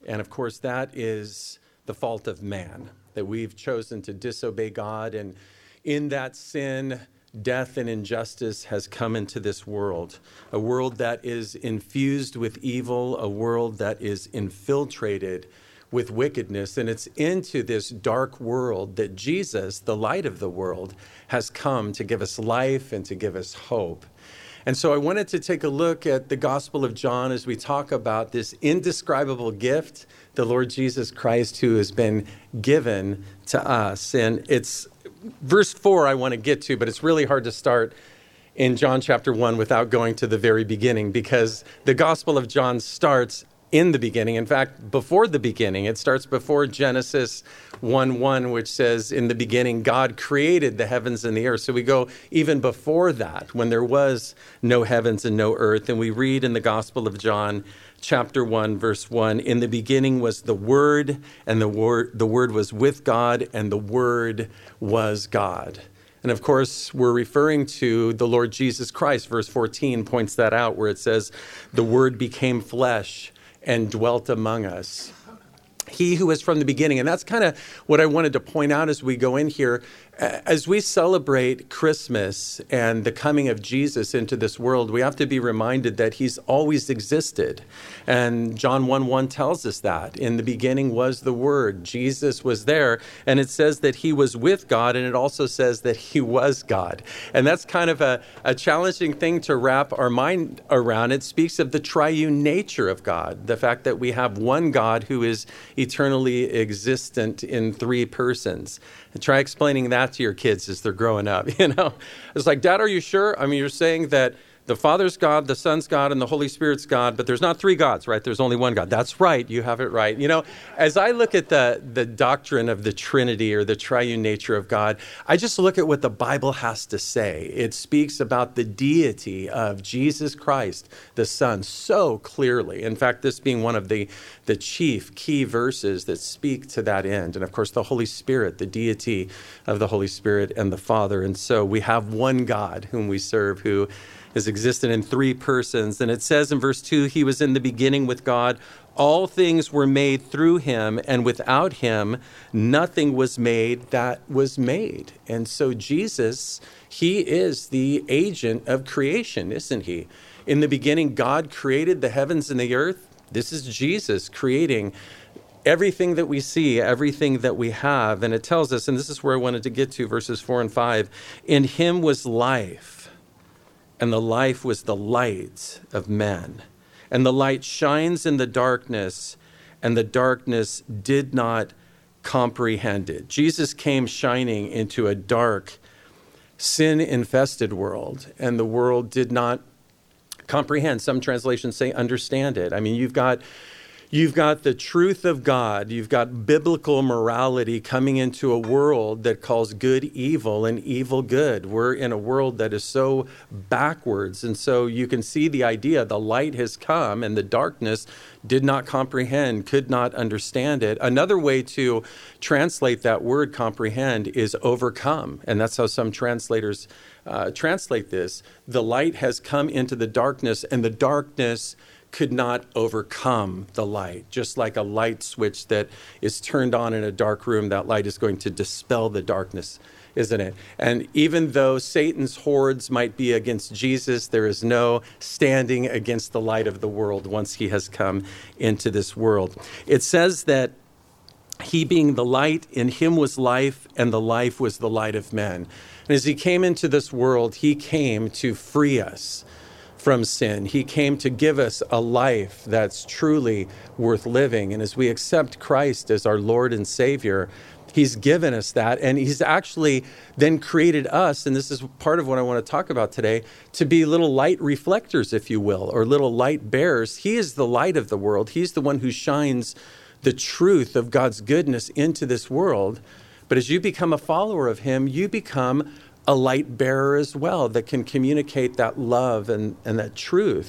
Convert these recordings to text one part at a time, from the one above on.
And of course, that is the fault of man, that we've chosen to disobey God. And in that sin, death and injustice has come into this world, a world that is infused with evil, a world that is infiltrated with wickedness. And it's into this dark world that Jesus, the light of the world, has come to give us life and to give us hope. And so I wanted to take a look at the Gospel of John as we talk about this indescribable gift, the Lord Jesus Christ, who has been given to us. And it's verse 4 I want to get to, but it's really hard to start in John chapter 1 without going to the very beginning, because the Gospel of John starts in the beginning. In fact, before the beginning. It starts before Genesis 1:1, which says, in the beginning, God created the heavens and the earth. So we go even before that, when there was no heavens and no earth. And we read in the Gospel of John, chapter 1, verse 1, in the beginning was the Word, and the Word was with God, and the Word was God. And of course, we're referring to the Lord Jesus Christ. Verse 14 points that out, where it says, the Word became flesh and dwelt among us. He who is from the beginning. And that's kind of what I wanted to point out as we go in here. As we celebrate Christmas and the coming of Jesus into this world, we have to be reminded that he's always existed. And John 1:1 tells us that. In the beginning was the Word. Jesus was there. And it says that he was with God, and it also says that he was God. And that's kind of a challenging thing to wrap our mind around. It speaks of the triune nature of God, the fact that we have one God who is eternally existent in three persons. And try explaining that to your kids as they're growing up. You know, it's like, Dad, are you sure? I mean, you're saying that the Father's God, the Son's God, and the Holy Spirit's God, but there's not three gods, right? There's only one God. That's right. You have it right. You know, as I look at the doctrine of the Trinity or the triune nature of God, I just look at what the Bible has to say. It speaks about the deity of Jesus Christ, the Son, so clearly. In fact, this being one of the chief key verses that speak to that end. And of course, the Holy Spirit, the deity of the Holy Spirit and the Father. And so we have one God whom we serve, who is existent in three persons. And it says in verse 2, he was in the beginning with God. All things were made through him, and without him, nothing was made that was made. And so Jesus, he is the agent of creation, isn't he? In the beginning, God created the heavens and the earth. This is Jesus creating everything that we see, everything that we have. And it tells us, and this is where I wanted to get to, verses 4 and 5, in him was life. And the life was the light of men. And the light shines in the darkness, and the darkness did not comprehend it. Jesus came shining into a dark, sin-infested world, and the world did not comprehend. Some translations say understand it. I mean, you've got the truth of God. You've got biblical morality coming into a world that calls good evil and evil good. We're in a world that is so backwards. And so you can see the idea, the light has come and the darkness did not comprehend, could not understand it. Another way to translate that word comprehend is overcome. And that's how some translators translate this. The light has come into the darkness, and the darkness could not overcome the light. Just like a light switch that is turned on in a dark room, that light is going to dispel the darkness, isn't it? And even though Satan's hordes might be against Jesus, there is no standing against the light of the world once he has come into this world. It says that he being the light, in him was life, and the life was the light of men. And as he came into this world, he came to free us from sin. He came to give us a life that's truly worth living. And as we accept Christ as our Lord and Savior, he's given us that. And he's actually then created us, and this is part of what I want to talk about today, to be little light reflectors, if you will, or little light bearers. He is the light of the world. He's the one who shines the truth of God's goodness into this world. But as you become a follower of him, you become a light bearer as well that can communicate that love and that truth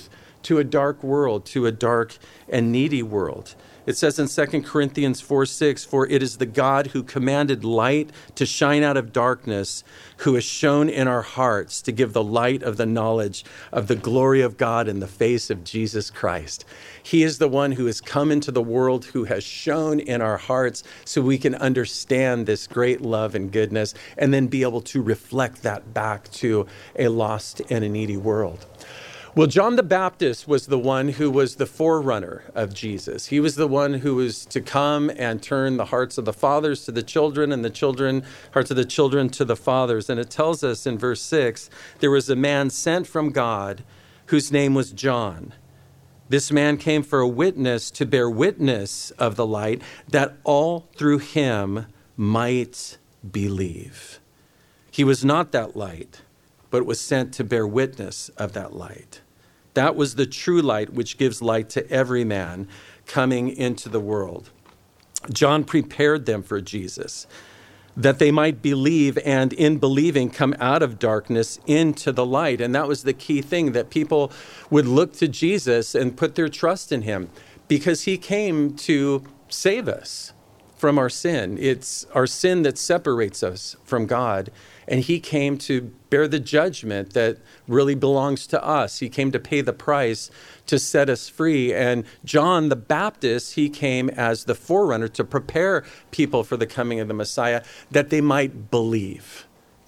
to a dark world, to a dark and needy world. It says in 2 Corinthians 4:6, "For it is the God who commanded light to shine out of darkness, who has shone in our hearts to give the light of the knowledge of the glory of God in the face of Jesus Christ." He is the one who has come into the world, who has shone in our hearts so we can understand this great love and goodness and then be able to reflect that back to a lost and a needy world. Well, John the Baptist was the one who was the forerunner of Jesus. He was the one who was to come and turn the hearts of the fathers to the children and the hearts of the children to the fathers. And it tells us in verse 6, there was a man sent from God whose name was John. This man came for a witness to bear witness of the light, that all through him might believe. He was not that light, but was sent to bear witness of that light. That was the true light which gives light to every man coming into the world. John prepared them for Jesus, that they might believe and in believing come out of darkness into the light. And that was the key thing, that people would look to Jesus and put their trust in him because he came to save us from our sin. It's our sin that separates us from God. And he came to bear the judgment that really belongs to us. He came to pay the price to set us free. And John the Baptist, he came as the forerunner to prepare people for the coming of the Messiah, that they might believe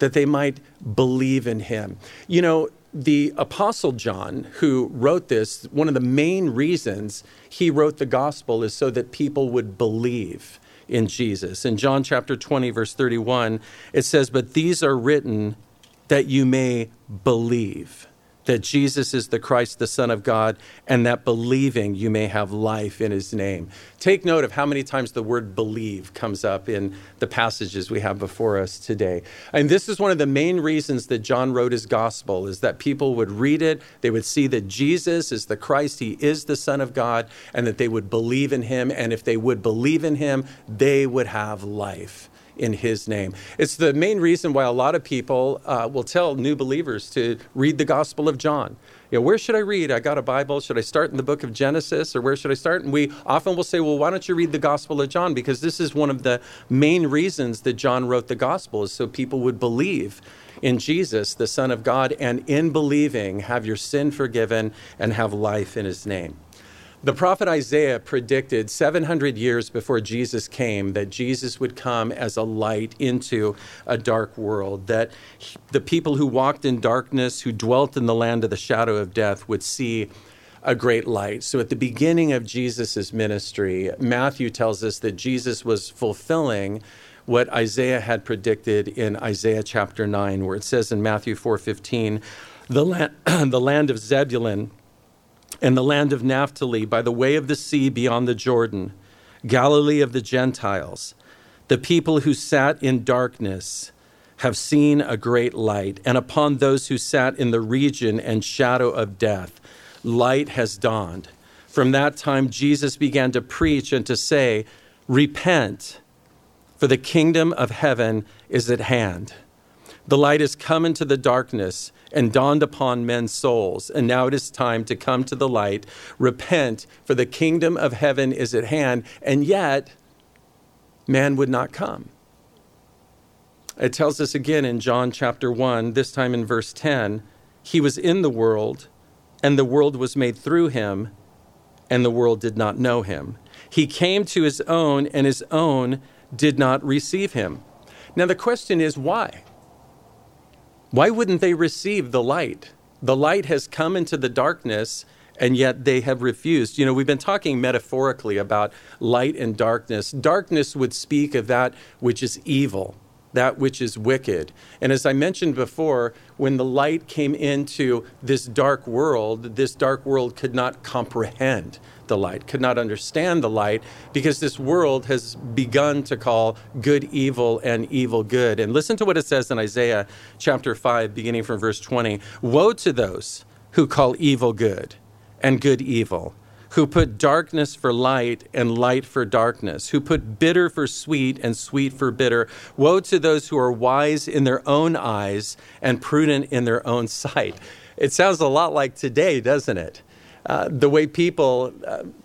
in him. You know, the Apostle John, who wrote this, one of the main reasons he wrote the gospel is so that people would believe in Jesus. In John chapter 20, verse 31, it says, "But these are written that you may believe that Jesus is the Christ, the Son of God, and that believing you may have life in his name." Take note of how many times the word believe comes up in the passages we have before us today. And this is one of the main reasons that John wrote his gospel, is that people would read it, they would see that Jesus is the Christ, he is the Son of God, and that they would believe in him. And if they would believe in him, they would have life in his name. It's the main reason why a lot of people will tell new believers to read the Gospel of John. You know, where should I read? I got a Bible. Should I start in the book of Genesis, or where should I start? And we often will say, well, why don't you read the Gospel of John? Because this is one of the main reasons that John wrote the Gospel, is so people would believe in Jesus, the Son of God, and in believing have your sin forgiven and have life in his name. The prophet Isaiah predicted 700 years before Jesus came that Jesus would come as a light into a dark world, that the people who walked in darkness, who dwelt in the land of the shadow of death, would see a great light. So at the beginning of Jesus' ministry, Matthew tells us that Jesus was fulfilling what Isaiah had predicted in Isaiah chapter 9, where it says in Matthew 4:15, the land of Zebulun and the land of Naphtali, by the way of the sea beyond the Jordan, Galilee of the Gentiles, the people who sat in darkness have seen a great light, and upon those who sat in the region and shadow of death, light has dawned. From that time, Jesus began to preach and to say, "Repent, for the kingdom of heaven is at hand. The light has come into the darkness and dawned upon men's souls, and now it is time to come to the light. Repent, for the kingdom of heaven is at hand." And yet, man would not come. It tells us again in John chapter 1, this time in verse 10, "He was in the world, and the world was made through him, and the world did not know him. He came to his own, and his own did not receive him." Now the question is, why? Why wouldn't they receive the light? The light has come into the darkness, and yet they have refused. You know, we've been talking metaphorically about light and darkness. Darkness would speak of that which is evil, that which is wicked. And as I mentioned before, when the light came into this dark world could not comprehend the light, could not understand the light, because this world has begun to call good evil and evil good. And listen to what it says in Isaiah chapter 5, beginning from verse 20. "Woe to those who call evil good and good evil, who put darkness for light and light for darkness, who put bitter for sweet and sweet for bitter. Woe to those who are wise in their own eyes and prudent in their own sight." It sounds a lot like today, doesn't it? the way people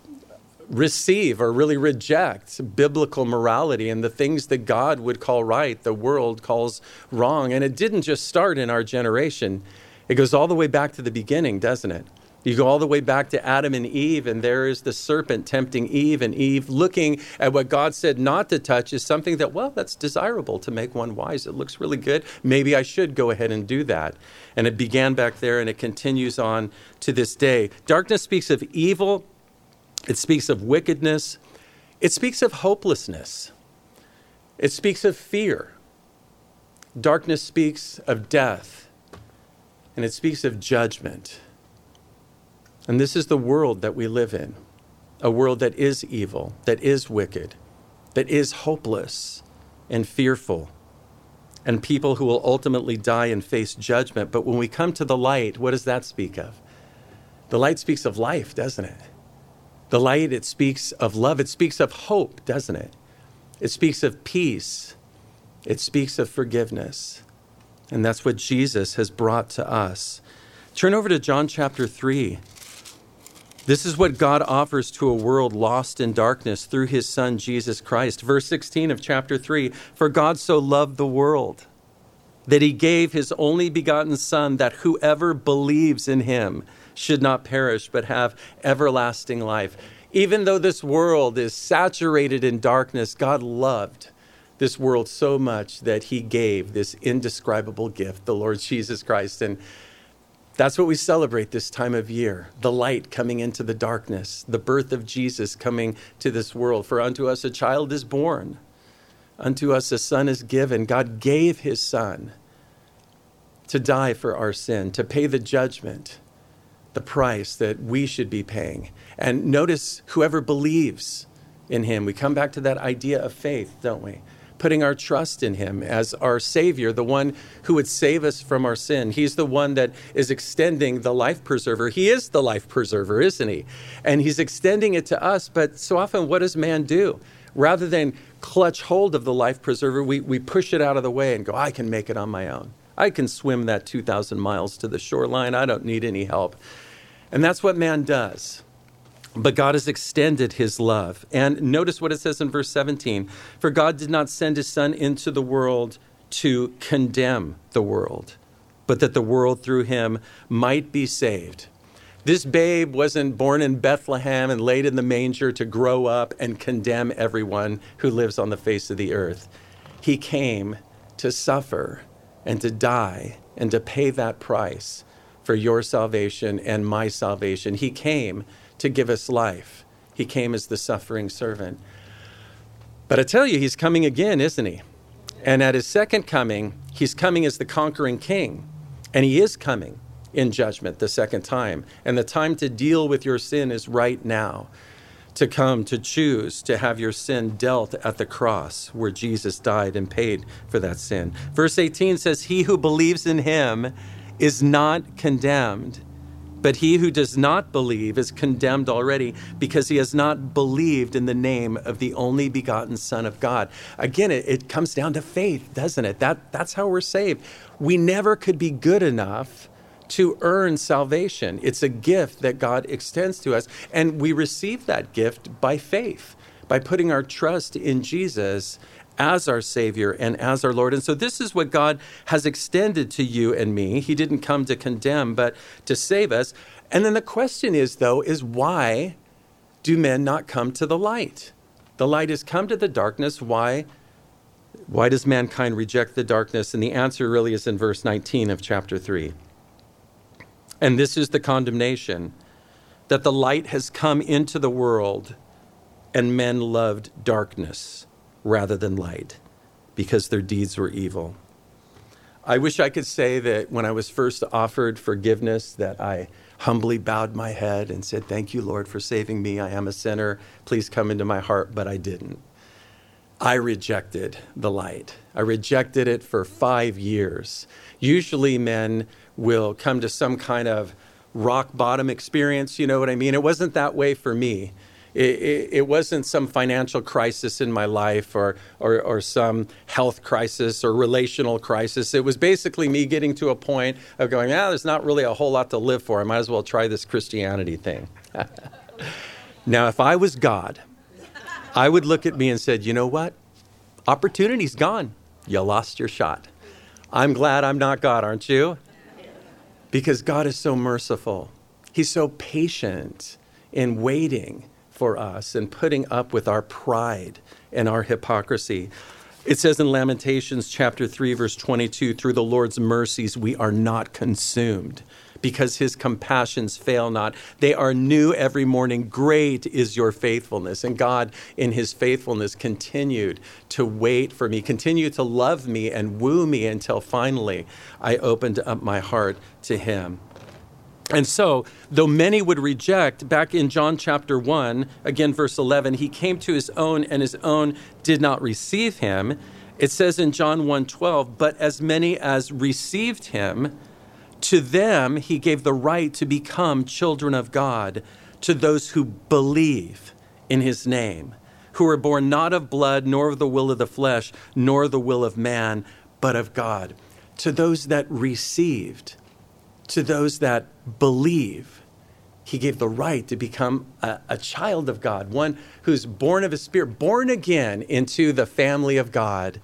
receive or really reject biblical morality and the things that God would call right, the world calls wrong. And it didn't just start in our generation. It goes all the way back to the beginning, doesn't it? You go all the way back to Adam and Eve, and there is the serpent tempting Eve, and Eve looking at what God said not to touch is something that, well, that's desirable to make one wise. It looks really good. Maybe I should go ahead and do that. And it began back there, and it continues on to this day. Darkness speaks of evil. It speaks of wickedness. It speaks of hopelessness. It speaks of fear. Darkness speaks of death. And it speaks of judgment. And this is the world that we live in, a world that is evil, that is wicked, that is hopeless and fearful, and people who will ultimately die and face judgment. But when we come to the light, what does that speak of? The light speaks of life, doesn't it? The light, it speaks of love. It speaks of hope, doesn't it? It speaks of peace. It speaks of forgiveness. And that's what Jesus has brought to us. Turn over to John chapter 3. This is what God offers to a world lost in darkness through his Son, Jesus Christ. Verse 16 of chapter 3, for God so loved the world that he gave his only begotten Son, that whoever believes in him should not perish, but have everlasting life. Even though this world is saturated in darkness, God loved this world so much that he gave this indescribable gift, the Lord Jesus Christ. And that's what we celebrate this time of year, the light coming into the darkness, the birth of Jesus coming to this world. For unto us a child is born, unto us a son is given. God gave his Son to die for our sin, to pay the judgment, the price that we should be paying. And notice, whoever believes in him, we come back to that idea of faith, don't we? Putting our trust in him as our Savior, the one who would save us from our sin. He's the one that is extending the life preserver. He is the life preserver, isn't he? And he's extending it to us. But so often, what does man do? Rather than clutch hold of the life preserver, we push it out of the way and go, I can make it on my own. I can swim that 2,000 miles to the shoreline. I don't need any help. And that's what man does. But God has extended his love. And notice what it says in verse 17. For God did not send his Son into the world to condemn the world, but that the world through him might be saved. This babe wasn't born in Bethlehem and laid in the manger to grow up and condemn everyone who lives on the face of the earth. He came to suffer and to die and to pay that price for your salvation and my salvation. He came to give us life. He came as the suffering servant. But I tell you, he's coming again, isn't he? And at his second coming, he's coming as the conquering king. And he is coming in judgment the second time. And the time to deal with your sin is right now. To come, to choose, to have your sin dealt at the cross where Jesus died and paid for that sin. Verse 18 says, he who believes in him is not condemned, but he who does not believe is condemned already because he has not believed in the name of the only begotten Son of God. Again, it comes down to faith, doesn't it? That's how we're saved. We never could be good enough to earn salvation. It's a gift that God extends to us, and we receive that gift by faith, by putting our trust in Jesus as our Savior and as our Lord. And so this is what God has extended to you and me. He didn't come to condemn, but to save us. And then the question is, though, is why do men not come to the light? The light has come to the darkness. Why does mankind reject the darkness? And the answer really is in verse 19 of chapter 3. And this is the condemnation, that the light has come into the world, and men loved darkness rather than light, because their deeds were evil. I wish I could say that when I was first offered forgiveness, that I humbly bowed my head and said, thank you, Lord, for saving me. I am a sinner. Please come into my heart. But I didn't. I rejected the light. I rejected it for 5 years. Usually men will come to some kind of rock bottom experience. You know what I mean? It wasn't that way for me. It wasn't some financial crisis in my life or some health crisis or relational crisis. It was basically me getting to a point of going, there's not really a whole lot to live for. I might as well try this Christianity thing. Now, if I was God, I would look at me and said, you know what? Opportunity's gone. You lost your shot. I'm glad I'm not God, aren't you? Because God is so merciful. He's so patient in waiting for us and putting up with our pride and our hypocrisy. It says in Lamentations chapter 3, verse 22, through the Lord's mercies we are not consumed, because his compassions fail not. They are new every morning. Great is your faithfulness. And God, in his faithfulness, continued to wait for me, continued to love me and woo me until finally I opened up my heart to him. And so, though many would reject, back in John chapter 1, again, verse 11, he came to his own and his own did not receive him. It says in John 1:12, but as many as received him, to them he gave the right to become children of God, to those who believe in his name, who were born not of blood, nor of the will of the flesh, nor the will of man, but of God. To those that received, to those that believe, he gave the right to become a child of God, one who's born of his Spirit, born again into the family of God,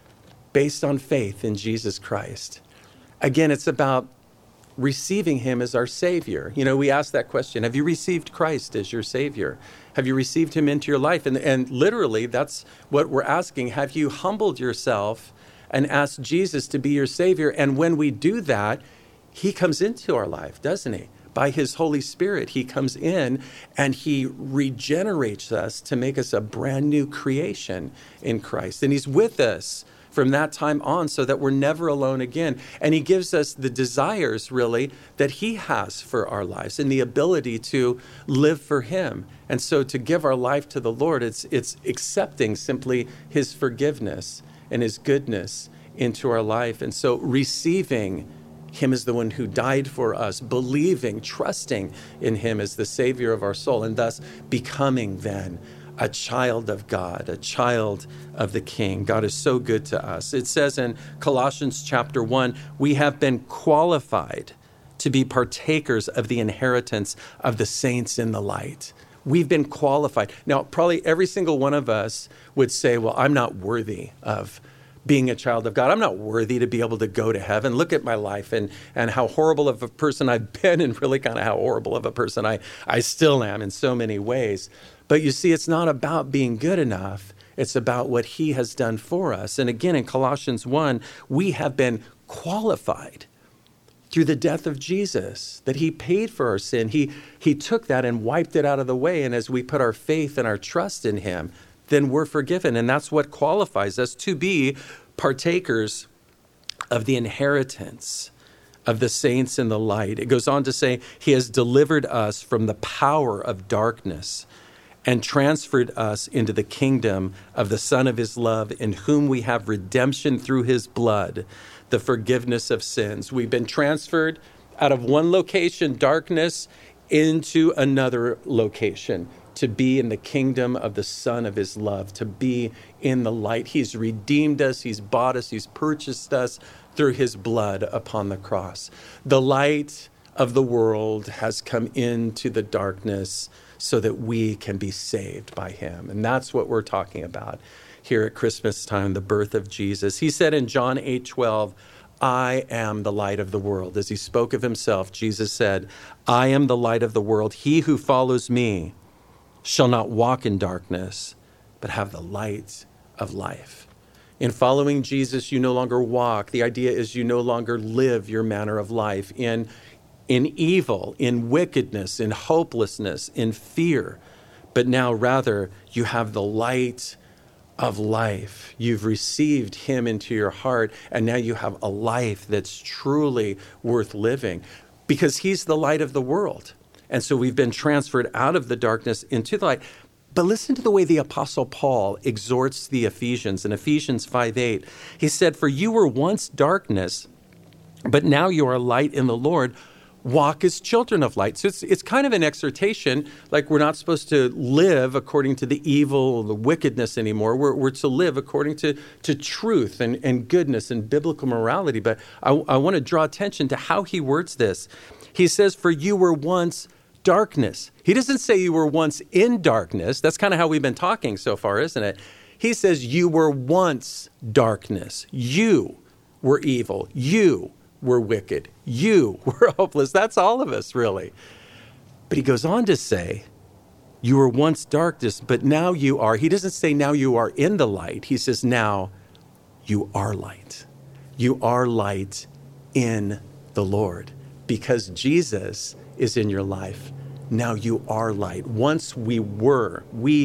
based on faith in Jesus Christ. Again, it's about receiving him as our Savior. You know, we ask that question, have you received Christ as your Savior? Have you received him into your life? And literally, that's what we're asking. Have you humbled yourself and asked Jesus to be your Savior? And when we do that, he comes into our life, doesn't he? By his Holy Spirit, he comes in and he regenerates us to make us a brand new creation in Christ. And he's with us from that time on so that we're never alone again. And he gives us the desires, really, that he has for our lives and the ability to live for him. And so to give our life to the Lord, it's accepting simply his forgiveness and his goodness into our life. And so receiving him as the one who died for us, believing, trusting in him as the Savior of our soul, and thus becoming then a child of God, a child of the King. God is so good to us. It says in Colossians chapter 1, we have been qualified to be partakers of the inheritance of the saints in the light. We've been qualified. Now, probably every single one of us would say, well, I'm not worthy of being a child of God. I'm not worthy to be able to go to heaven. Look at my life and how horrible of a person I've been, and really kind of how horrible of a person I still am in so many ways. But you see, it's not about being good enough. It's about what he has done for us. And again, in Colossians 1, we have been qualified through the death of Jesus, that he paid for our sin. He took that and wiped it out of the way. And as we put our faith and our trust in him, then we're forgiven. And that's what qualifies us to be partakers of the inheritance of the saints in the light. It goes on to say, he has delivered us from the power of darkness and transferred us into the kingdom of the Son of his love, in whom we have redemption through his blood, the forgiveness of sins. We've been transferred out of one location, darkness, into another location, to be in the kingdom of the Son of his love, to be in the light. He's redeemed us, he's bought us, he's purchased us through his blood upon the cross. The light of the world has come into the darkness so that we can be saved by him. And that's what we're talking about here at Christmas time, the birth of Jesus. He said in John 8:12, I am the light of the world. As he spoke of himself, Jesus said, I am the light of the world. He who follows me shall not walk in darkness, but have the light of life. In following Jesus, you no longer walk. The idea is you no longer live your manner of life in evil, in wickedness, in hopelessness, in fear. But now rather, you have the light of life. You've received him into your heart, and now you have a life that's truly worth living because he's the light of the world. And so we've been transferred out of the darkness into the light. But listen to the way the Apostle Paul exhorts the Ephesians in Ephesians 5:8. He said, for you were once darkness, but now you are light in the Lord. walk as children of light. So it's kind of an exhortation, like we're not supposed to live according to the evil, the wickedness anymore. We're to live according to truth and goodness and biblical morality. But I want to draw attention to how he words this. He says, for you were once darkness. He doesn't say you were once in darkness. That's kind of how we've been talking so far, isn't it? He says you were once darkness. You were evil. You were wicked. You were hopeless. That's all of us, really. But he goes on to say, you were once darkness, but now you are. He doesn't say now you are in the light. He says now you are light. You are light in the Lord because Jesus is in your life. Now you are light. Once we were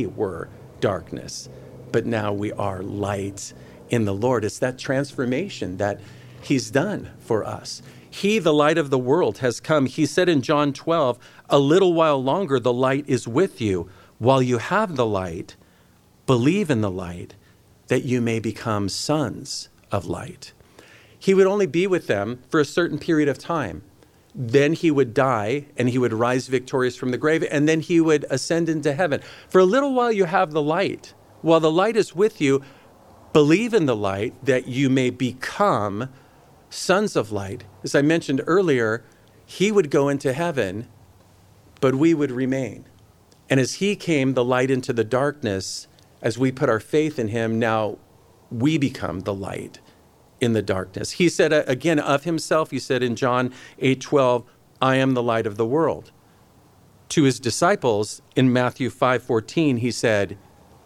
darkness, but now we are light in the Lord. It's that transformation that he's done for us. He, the light of the world, has come. He said in John 12, a little while longer the light is with you. While you have the light, believe in the light, that you may become sons of light. He would only be with them for a certain period of time. Then he would die and he would rise victorious from the grave, and then he would ascend into heaven. For a little while you have the light. While the light is with you, believe in the light that you may become sons of light. As I mentioned earlier, he would go into heaven, but we would remain. And as he came, the light into the darkness, as we put our faith in him, now we become the light in the darkness. He said again of himself, he said in John 8:12, I am the light of the world. To his disciples in Matthew 5:14, he said,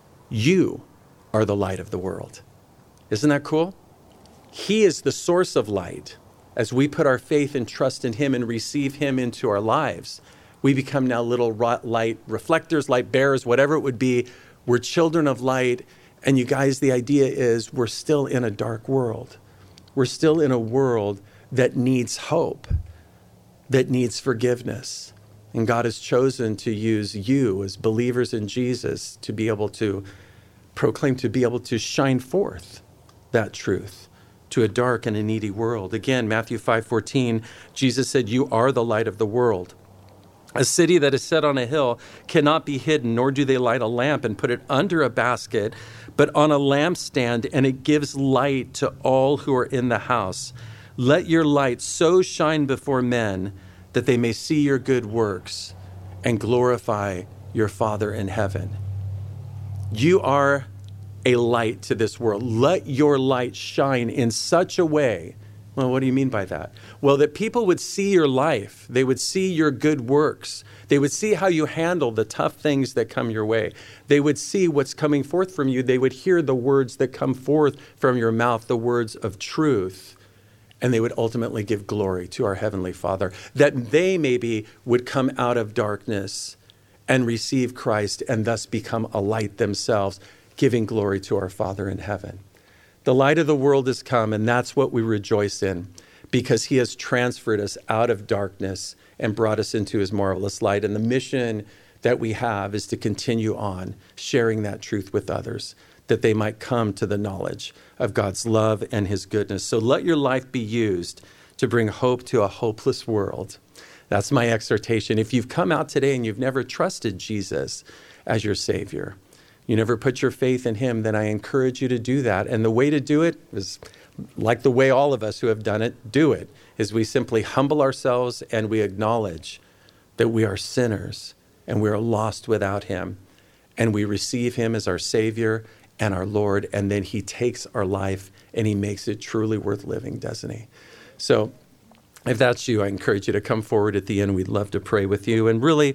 you are the light of the world. Isn't that cool? He is the source of light. As we put our faith and trust in him and receive him into our lives, we become now little light reflectors, light bearers, whatever it would be. We're children of light. And you guys, the idea is we're still in a dark world. We're still in a world that needs hope, that needs forgiveness. And God has chosen to use you as believers in Jesus to be able to proclaim, to be able to shine forth that truth to a dark and a needy world. Again, Matthew 5:14, Jesus said, you are the light of the world. A city that is set on a hill cannot be hidden, nor do they light a lamp and put it under a basket, but on a lampstand, and it gives light to all who are in the house. Let your light so shine before men that they may see your good works and glorify your Father in heaven. You are a light to this world. Let your light shine in such a way. Well, what do you mean by that? Well, that people would see your life. They would see your good works. They would see how you handle the tough things that come your way. They would see what's coming forth from you. They would hear the words that come forth from your mouth, the words of truth. And they would ultimately give glory to our Heavenly Father, that they maybe would come out of darkness and receive Christ and thus become a light themselves, giving glory to our Father in heaven. The light of the world has come, and that's what we rejoice in, because he has transferred us out of darkness and brought us into his marvelous light. And the mission that we have is to continue on sharing that truth with others, that they might come to the knowledge of God's love and his goodness. So let your life be used to bring hope to a hopeless world. That's my exhortation. If you've come out today and you've never trusted Jesus as your Savior, you never put your faith in him, then I encourage you to do that. And the way to do it is like the way all of us who have done it do it, is we simply humble ourselves and we acknowledge that we are sinners and we are lost without him. And we receive him as our Savior and our Lord. And then he takes our life and he makes it truly worth living, doesn't he? So if that's you, I encourage you to come forward at the end. We'd love to pray with you. And really,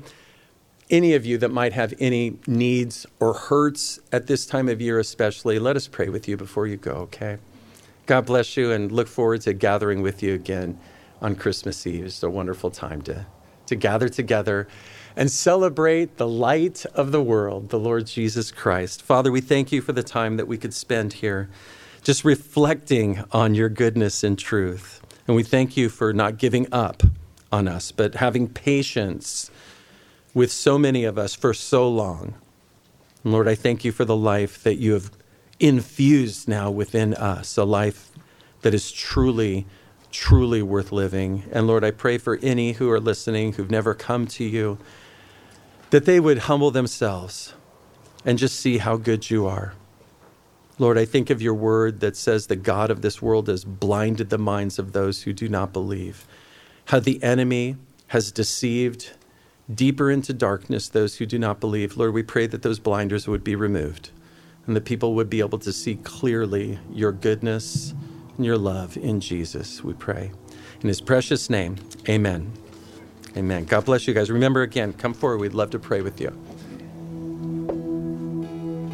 any of you that might have any needs or hurts at this time of year especially, let us pray with you before you go, okay? God bless you, and look forward to gathering with you again on Christmas Eve. It's a wonderful time to gather together and celebrate the light of the world, the Lord Jesus Christ. Father, we thank you for the time that we could spend here just reflecting on your goodness and truth. And we thank you for not giving up on us, but having patience with so many of us for so long. And Lord, I thank you for the life that you have infused now within us, a life that is truly truly worth living. And Lord, I pray for any who are listening who've never come to you, that they would humble themselves and just see how good you are. Lord, I think of your word that says the God of this world has blinded the minds of those who do not believe. How the enemy has deceived deeper into darkness those who do not believe. Lord, we pray that those blinders would be removed and that people would be able to see clearly your goodness and your love in Jesus, we pray. In his precious name, amen. Amen. God bless you guys. Remember, again, come forward. We'd love to pray with you.